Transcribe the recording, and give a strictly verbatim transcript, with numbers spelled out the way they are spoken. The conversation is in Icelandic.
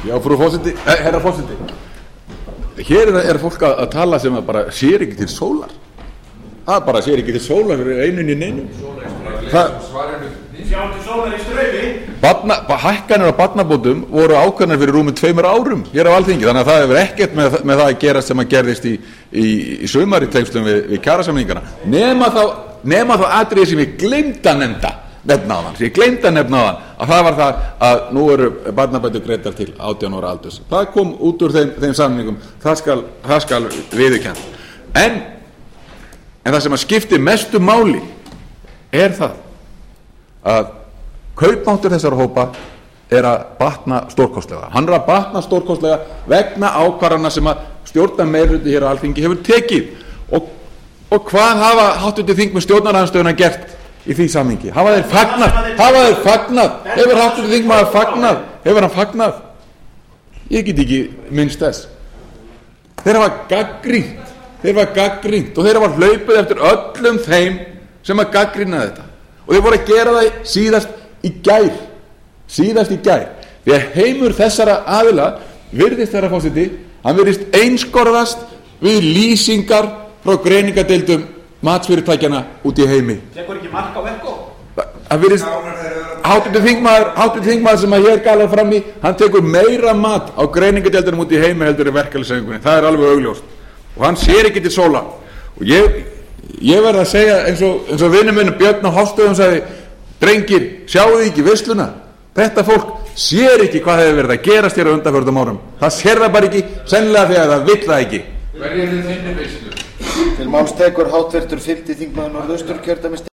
Já, frú forseti, eh, herra forseti, hér er, er fólk að, að tala sem að bara sér ekki til sólar. Það bara sér ekki til sólar fyrir einunni neinu. Það sjá til sólar í straufi. Barna, hækkanir á barnabótum voru ákveðnar fyrir rúmum tveimur árum hér á Alþingi, þannig að það hefur ekkert með, með það að gera sem að gerðist í, í, í sumar í tengslum við, við kjarasamningana, nema þá, nema þá atriði sem ég gleymd að nefnda nefna á þann, sem ég gleymd að nefna á þann, að það var það að nú eru barnabætur greiddar til átján ára aldurs. Það kom út úr þeim, þeim samningum, það skal, það skal viðurkennt. En, en það sem að skipti mestu máli er það að kaupmáttur þessara hópa er að batna stórkostlega. Hann er að batna stórkostlega vegna ákvarðana sem að stjórna meirihluti hér á Alþingi hefur tekið. Og, og hvað hafa háttvirtir þingmenn stjórnarandstöðuna gert í því samhengi? Hafa þeir fagnað? Hafa þeir fagnað? Hefur háttvirtir þingmaður fagnað? Hefur hann fagnað? Ég get ekki minnst þess. Þeir hafa gagnrýnt. Þeir hafa gagnrýnt og þeir hafa hlaupið eftir öllum þeim sem að gagnrýna þetta. Og þeir voru að gera það síðast í gær. Síðast í gær. Því að heimur þessara aðila virðist, herra forseti, hann virðist einskorðast við lýsingar frá greiningadeildum matsfyrirtækjana út í heimi. Tekur ekki mark á Ekko? Það virðist, háttvirtur þingmaður, háttvirtur þingmaður sem að hér galar fram í, hann tekur meira mat á greiningadeildunum út í heimi heldur í verkalýðshreyfingunni. Það er alveg augljóst. Og hann sér ekki til sóla. Og ég, ég verð að segja eins og, eins og vinur minn Björn á Hofstöðum sagði, drengir, sjáu þið ekki veisluna? Þetta fólk sér ekki hvað hefur verið að gerast hér á undanförnum árum. Það sér það bara ekki, sennilega þegar það vill það ekki. Hverju er þið þinni veislu? Til máls tekur háttvirtur fimmti þingmaður Norðausturkjördæmis